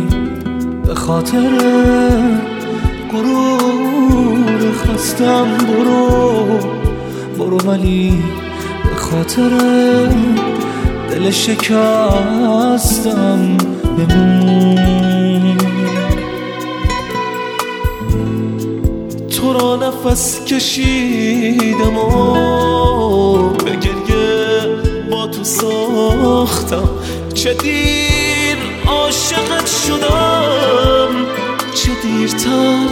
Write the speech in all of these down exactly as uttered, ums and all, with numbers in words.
به خاطر غرور خستم برو برو، ولی به خاطر دل شکستم بمون. تو را نفس کشیدم و به گریه با تو ساختم، چه دیر عاشقت شدم، چه دیرتر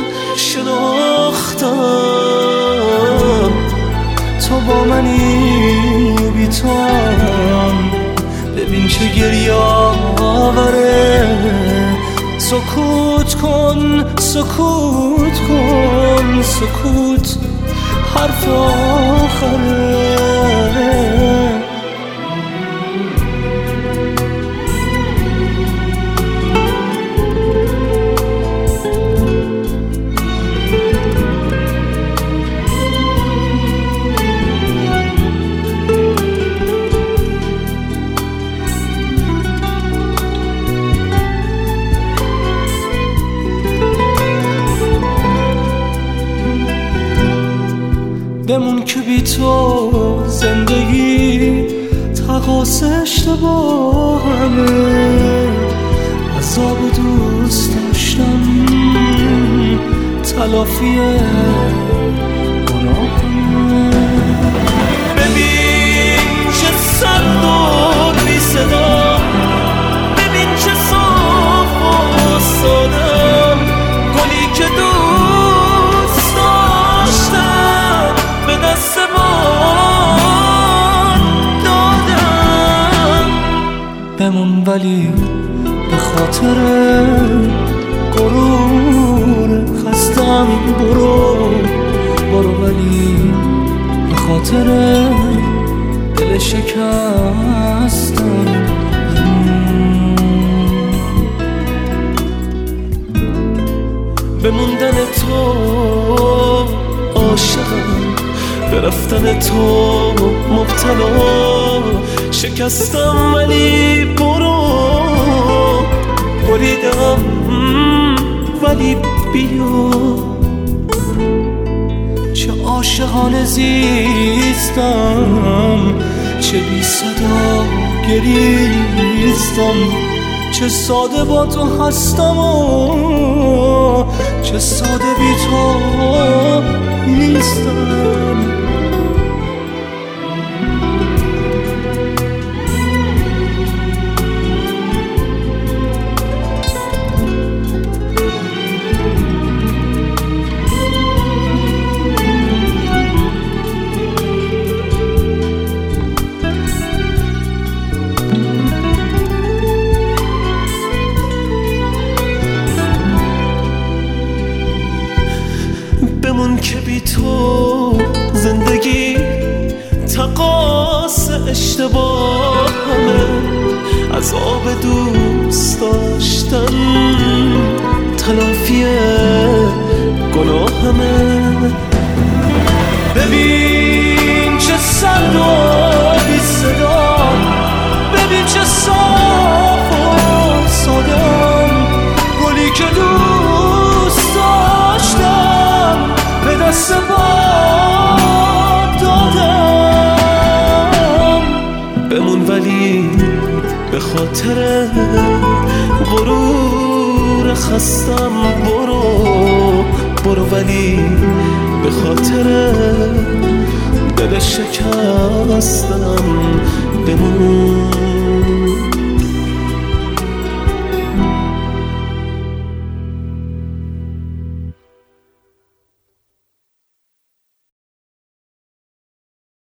شناختم. تو با منی و بی تو هم، ببین چه گریه آوره. سکوت کن سکوت کن سکوت حرف آخره. بمون که بی تو زندگی تقاس اشتباهمه، عذاب دوست داشتم تلافی گناهمه. ببین چه سرد و بی صدا، ببین چه صاف و سادم، گلی که دوست داشتم به دست من دادم. بمون ولی به خاطر غرور خستم برو برو، ولی به خاطر دل شکستم. به موندن تو عاشقم، به رفتن تو مبتلا، شکستم ولی برو، بریدم ولی بیا. چه عاشقانه زیستم، چه بی صدا گریستم، چه ساده با تو هستم و چه ساده بی تو نیستم. بمون که بی تو زندگی تقاس اشتباهمه، عذاب دوست داشتن تلافی گناهمه. ببین چه سرد و بی صدا، ببین چه صاف و سادم، گلی که دوست داشتم به دست باد دادم. بمون ولی به خاطر غرور خستم برو برو، ولی به خاطر دل شکستم.